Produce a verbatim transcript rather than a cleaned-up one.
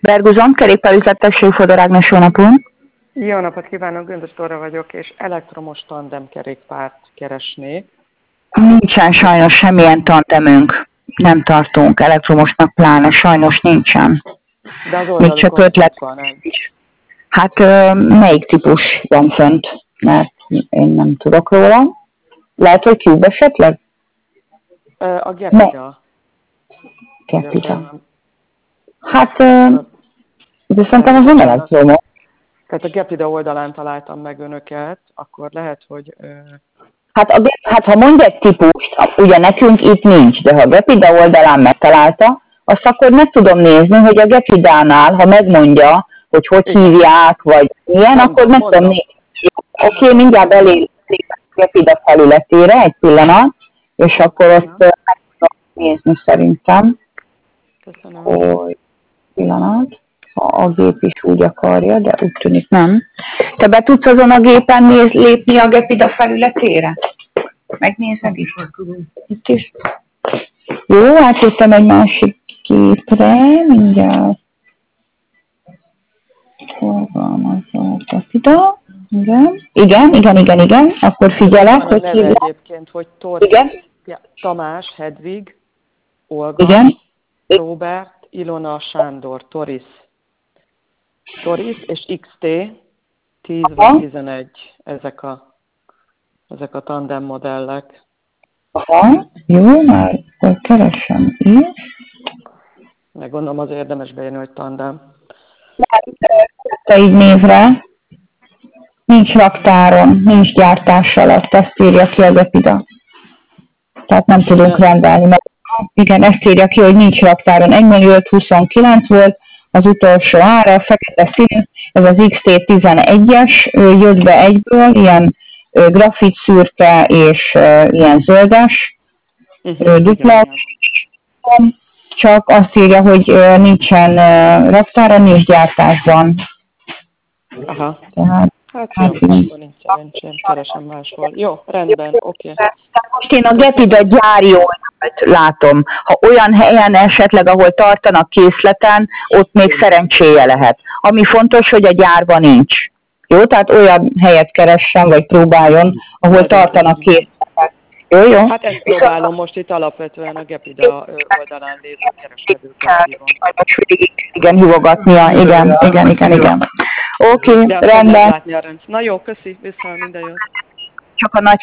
Berguzon, kerékpárüzlettesség, Fodor Ágnes, jó napon! Jó napot kívánok, Göndös Dóra vagyok, és elektromos tandem kerékpárt keresnék. Nincsen sajnos semmilyen tandemünk. Nem tartunk elektromosnak, pláne sajnos nincsen. De az Még csak oldalukon ötlet. van egy. Hát melyik típus van fönt? Mert én nem tudok róla. Lehet, hogy Cube esetleg? A Gepida. Gepida. Hát, de szerintem az nem elektromos. Tehát a Gepida oldalán találtam meg önöket, akkor lehet, hogy... Hát, a, hát ha mondja egy típust, ugye nekünk itt nincs, de ha a Gepida oldalán megtalálta, azt akkor meg tudom nézni, hogy a Gepidánál, ha megmondja, hogy hogy igen. hívják, vagy milyen, mondom, akkor meg mondom. tudom nézni. Oké, okay, mindjárt belépünk a Gepida felületére, egy pillanat, és akkor ja. ott meg tudom nézni szerintem. Köszönöm. Hogy pillanat, ha a gép is úgy akarja, de úgy tűnik nem. Te be tudsz azon a gépen néz, lépni a Gepida felületére? Megnézed is? Itt is. Jó, átjöttem egy másik képre, mindjárt. Forgalmazza a Gepida. Igen, igen, igen, igen, igen. Akkor figyelek, van hogy hívják. Egyébként, hogy Tor- igen? Tamás, Hedvig, Olga, igen? Robert, Ilona, Sándor, Toris. Toris és iksz té tíz vagy tizenegy, ezek a, ezek a tandem modellek. Aha, jó, már keresem is. Meg gondolom az érdemes bejönni, hogy tandem. Te így névre. Nincs raktáron, nincs gyártás alatt, ezt írja ki a Gepida. Tehát nem tudunk rendelni, mert igen, ezt írja ki, hogy nincs raktáron. egy millió ötszázhuszonkilenc volt az utolsó ára, fekete színű, ez az iksz té tizenegyes, jött be egyből, ilyen grafit szürke és ilyen zöldes, uh-huh, dupla, csak azt írja, hogy nincsen raktáron, nincs gyártásban. Aha. Tehát, hát jó, hát, akkor nincs szerencsém, keresem máshol. Jó, rendben, oké. Okay. Most én a Gepida gyári oldalt látom. Ha olyan helyen esetleg, ahol tartanak készleten, ott még szerencséje lehet. Ami fontos, hogy a gyárban nincs. Jó? Tehát olyan helyet keressen, vagy próbáljon, ahol hát tartanak készleten. Jó, jó? Hát ezt próbálom most itt alapvetően a Gepida oldalán lévő kereskedőket hívom. Igen, hívogatnia. Igen, igen, igen, igen. Oké, okay, rendben. Na jó, köszi, vissza, minden jót. Csak a nagy